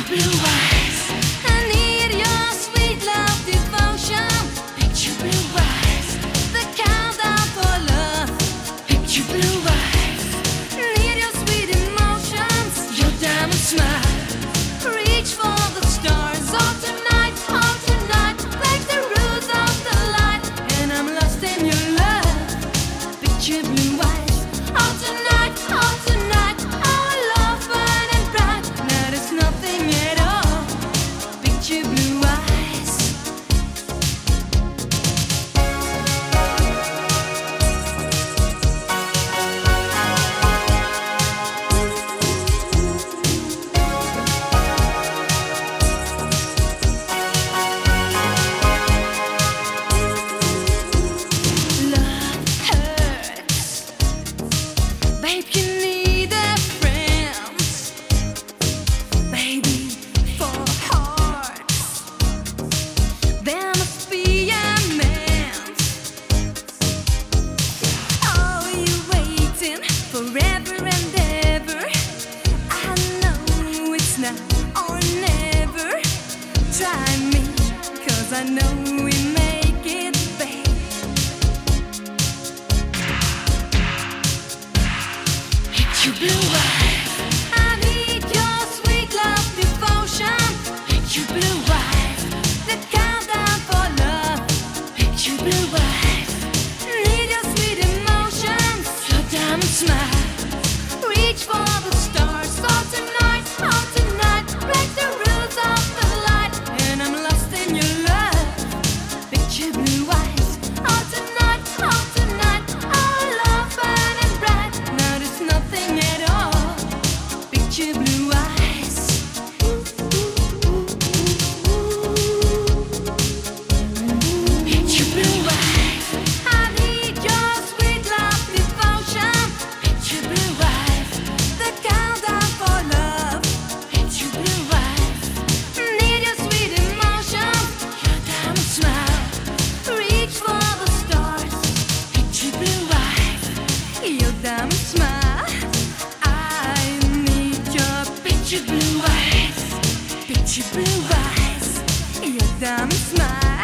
blue eyes. I need your sweet love devotion. Picture blue eyes. The countdown for love. Picture blue eyes. Need your sweet emotions. Your diamond smile. Reach for the stars. All tonight, like the rose of the light. And I'm lost in your love. Picture blue eyes. All tonight, our love burning bright. Now there's nothing at all. Picture blue eyes. Love hurts. Babe, you need a friend. Baby, for hearts there must be a man. Oh, you waiting forever and ever. I know it's now or never. Try me, 'cause I know we make it, babe. Picture blue eyes. I need your sweet love devotion. Picture blue eyes. The countdown for love. Picture blue eyes. Need your sweet emotions. Your diamond smile. Reach for the stars. All tonight, like the rose of the light. And I'm lost in your love. Picture blue eyes. All tonight, our love burning bright. Now there's nothing at all. Picture blue eyes. Picture blue eyes. I need your sweet love devotion. Picture blue eyes. The countdown for love. Picture blue eyes. Need your sweet emotions. Your diamond smile. Reach for the stars. Picture blue eyes. Your diamond smile. I need your picture blue eyes. Picture blue eyes. Your diamond smile.